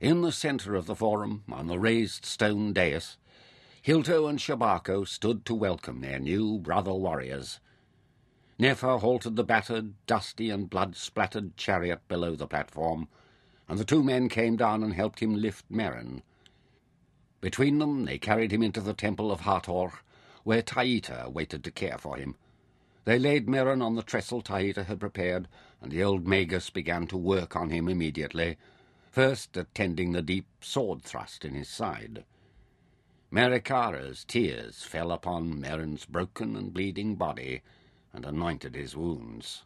In the centre of the forum, on the raised stone dais, Hilto and Shabako stood to welcome their new brother warriors. Nefer halted the battered, dusty and blood-splattered chariot below the platform, and the two men came down and helped him lift Merrin. Between them they carried him into the temple of Hathor, where Taita waited to care for him. They laid Merrin on the trestle Taita had prepared, and the old Magus began to work on him immediately, first attending the deep sword thrust in his side. Merikara's tears fell upon Merrin's broken and bleeding body and anointed his wounds.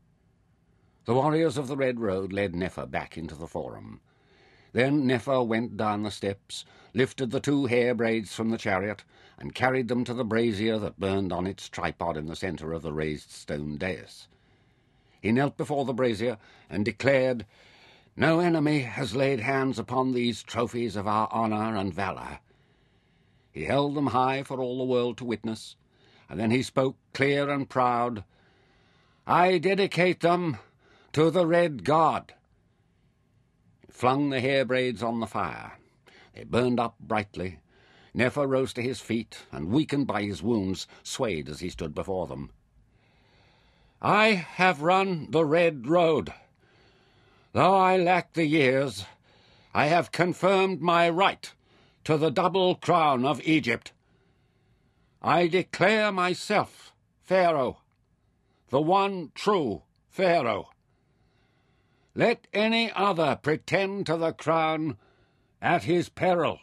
The warriors of the Red Road led Nefer back into the forum. Then Nefer went down the steps, lifted the two hair braids from the chariot, and carried them to the brazier that burned on its tripod in the centre of the raised stone dais. He knelt before the brazier and declared, "No enemy has laid hands upon these trophies of our honour and valour." He held them high for all the world to witness, and then he spoke clear and proud, "I dedicate them to the Red God." He flung the hair braids on the fire. They burned up brightly. Nefer rose to his feet, and, weakened by his wounds, swayed as he stood before them. "I have run the Red Road. Though I lack the years, I have confirmed my right to the double crown of Egypt. I declare myself Pharaoh, the one true Pharaoh. Let any other pretend to the crown at his peril."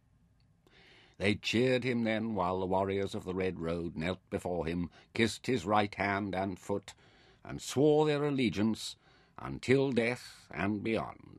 They cheered him then, while the warriors of the Red Road knelt before him, kissed his right hand and foot, and swore their allegiance until death and beyond.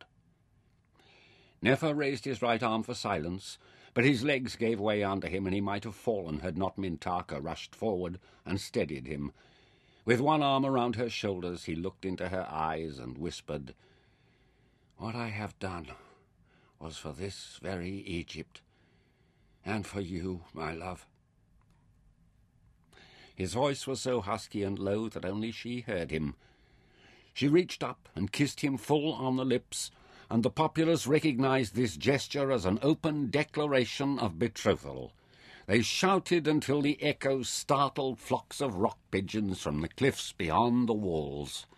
Nefer raised his right arm for silence, but his legs gave way under him, and he might have fallen had not Mintaka rushed forward and steadied him. With one arm around her shoulders, he looked into her eyes and whispered, "What I have done was for this very Egypt, and for you, my love." His voice was so husky and low that only she heard him. She reached up and kissed him full on the lips, and the populace recognized this gesture as an open declaration of betrothal. They shouted until the echoes startled flocks of rock pigeons from the cliffs beyond the walls.